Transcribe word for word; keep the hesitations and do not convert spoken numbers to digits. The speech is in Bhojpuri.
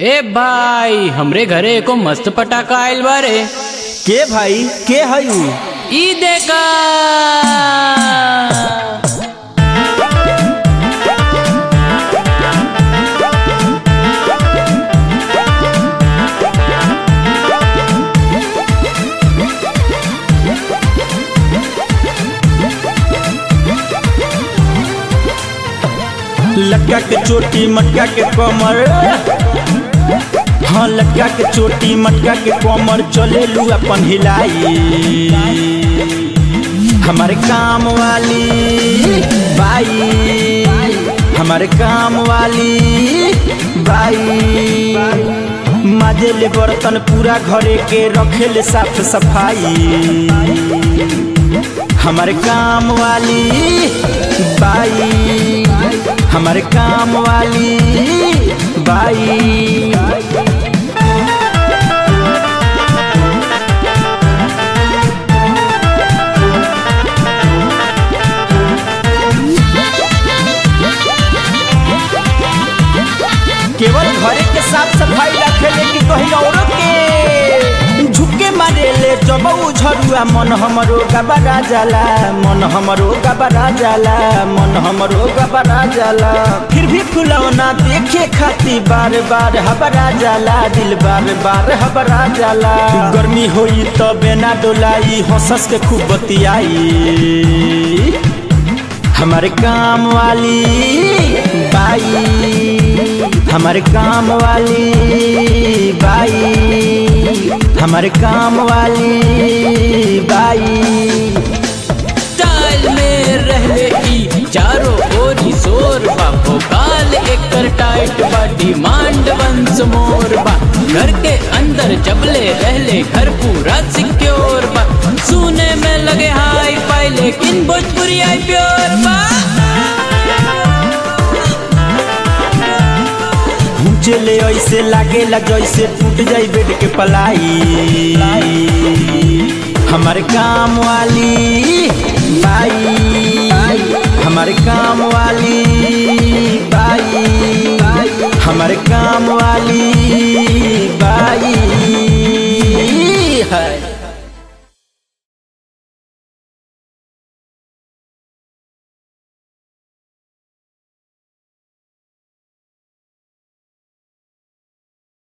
ए भाई हमरे घरे को मस्त पटाखा आयल बारे। के भाई के हयू? ई देखा लटका के चोटी मटका के कमर, हाँ लटका के चोटी मटका के कमर चले लू अपन हिलाई। हमारे काम वाली बाई, हमारे काम वाली बाई माजे ले बर्तन पूरा घरे के रखे ले साफ सफाई। हमारे काम वाली बाई, हमारे काम वाली बाई। केवल घरे के साफ सफाई रखे ले कि कहीं औरों के झुके मारे ले जब झरुआ मन हमरो गबरा जाला, मन हमरो गबरा जाला, मन हमरो गबरा जाला। फिर भी फुलौना देखे खाती बार बार हबरा जाला, दिल बार बार हबरा जाला। गर्मी होई तो बेना डोलाई हंसस के खूब बतियाई। हमारे काम वाली बाई, हमारे काम वाली बाई, हमारे काम वाली बाई। स्टाइल में रहले ई चारों ओरी शोर बा, भोकाल एकर टाइट बा, डिमांड वंस मोर बा। घर के अंदर जबले रहले घर पूरा सिक्योर बा, सुने में लगे हाई फाई लेकिन भोजपुरी आई प्योर बा। चले ऐसे लागेला जैसे टूट जाई बेड के पलाई। हमारे काम वाली बाई, हमारे काम वाली बाई, हमारे काम वाली बाई है।